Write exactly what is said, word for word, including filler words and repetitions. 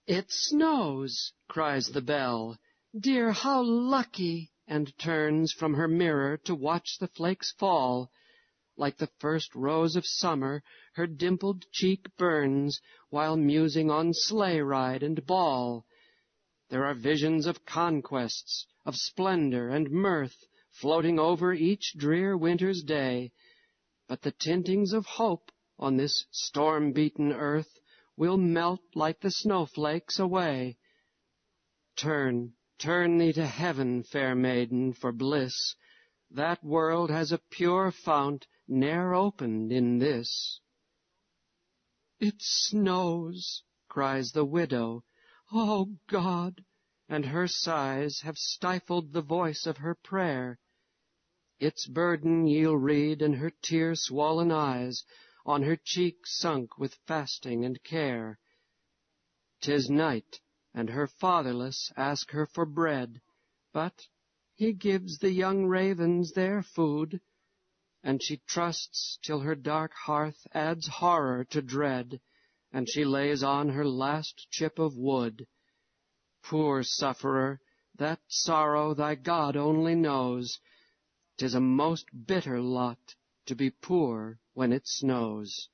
"It snows!" cries the belle. "Dear, how lucky!" and turns from her mirror to watch the flakes fall. Like the first rose of summer her dimpled cheek burns, while musing on sleigh ride and ball. There are visions of conquests, of splendor and mirth, floating over each drear winter's day. But the tintings of hope on this storm-beaten earth will melt like the snowflakes away. Turn, turn thee to heaven, fair maiden, for bliss. That world has a pure fount ne'er opened in this. "It snows!" cries the widow. "O God!" and her sighs have stifled the voice of her prayer. Its burden ye'll read in her tear-swollen eyes, on her cheeks sunk with fasting and care. 'Tis night, and her fatherless ask her for bread, but he gives the young ravens their food, and she trusts till her dark hearth adds horror to dread, and she lays on her last chip of wood. Poor sufferer, that sorrow thy God only knows. 'Tis a most bitter lot to be poor when it snows.